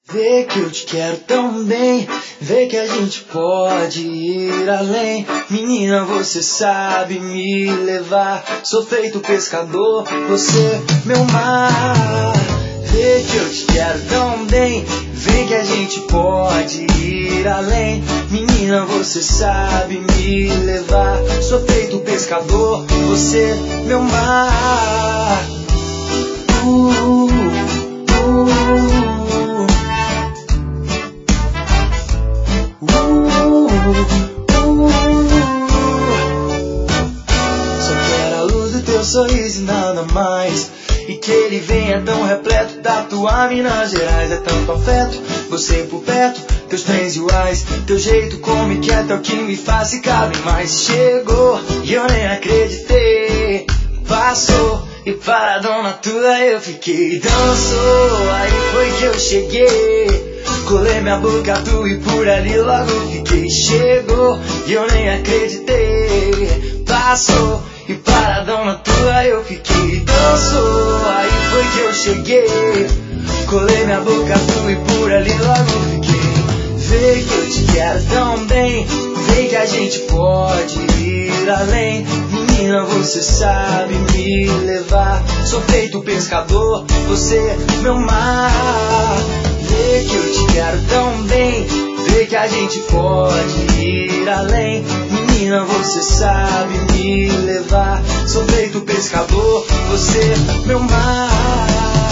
Vê que eu te quero tão bem, vê que a gente pode ir além. Menina, você sabe me levar, sou feito pescador, você meu mar. Vê que eu te quero tão bem, vê que a gente pode ir além. Menina, você sabe me levar, sou feito pescador, você meu mar. Só quero a luz do teu sorriso e nada mais. E que ele venha tão repleto da tua Minas Gerais. É tanto afeto, você por perto, teus trens iguais. Teu jeito como me quer é o que me faz ficar bem mais. Chegou e eu nem acreditei. Passou e paradona tua eu fiquei. Dançou, aí foi que eu cheguei. Colei minha boca tua e por ali logo fiquei. Chegou e eu nem acreditei. Passou e paradona tua eu fiquei. Dançou, aí foi que eu cheguei. Colei minha boca tua e por ali logo fiquei. Vê que eu te quero tão bem, vê que a gente pode ir além. Menina, você sabe me levar, sou feito pescador, você meu mar. Vê que eu te quero tão bem, vê que a gente pode ir além. Menina, você sabe me levar, sou feito pescador, você meu mar.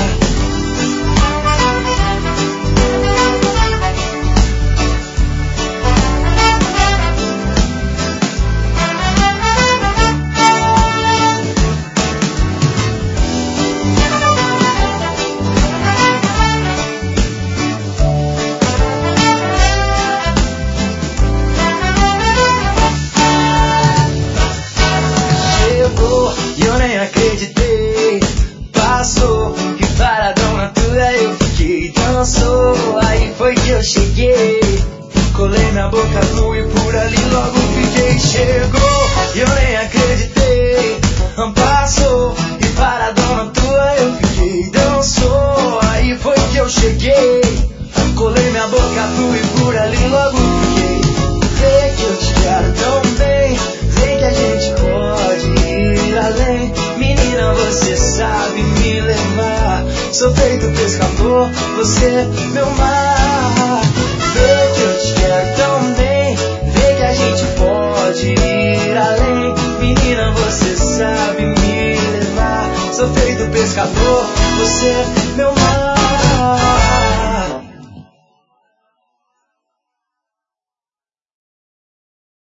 Acreditei, passou e paradona tua eu fiquei. Dançou, aí foi que eu cheguei. Colei minha boca tua e por ali logo fiquei. Chegou e eu nem acreditei. Passou e paradona tua eu fiquei. Dançou, aí foi que eu cheguei. Colei minha boca tua e por ali logo fiquei. Vê que eu te quero tão bem, vê que a gente pode ir além. Menina, você sabe me levar, sou feito pescador, você meu mar. Vê que eu te quero tão bem, vê que a gente pode ir além. Menina, você sabe me levar, sou feito pescador, você